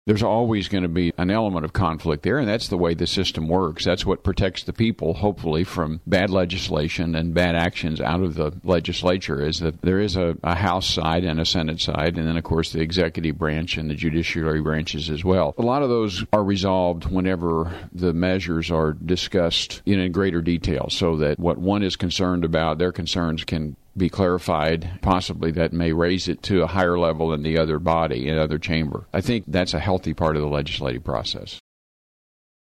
There's always going to be an element of conflict there, and that's the way the system works. That's what protects the people, hopefully, from bad legislation and bad actions out of the legislature, is that there is a House side and a Senate side, and then, of course, the executive branch and the judiciary branches as well. A lot of those are resolved whenever the measures are discussed in greater detail, so that what one is concerned about, their concerns can be clarified. Possibly that may raise it to a higher level in the other body, in the other chamber. I think that's a healthy part of the legislative process.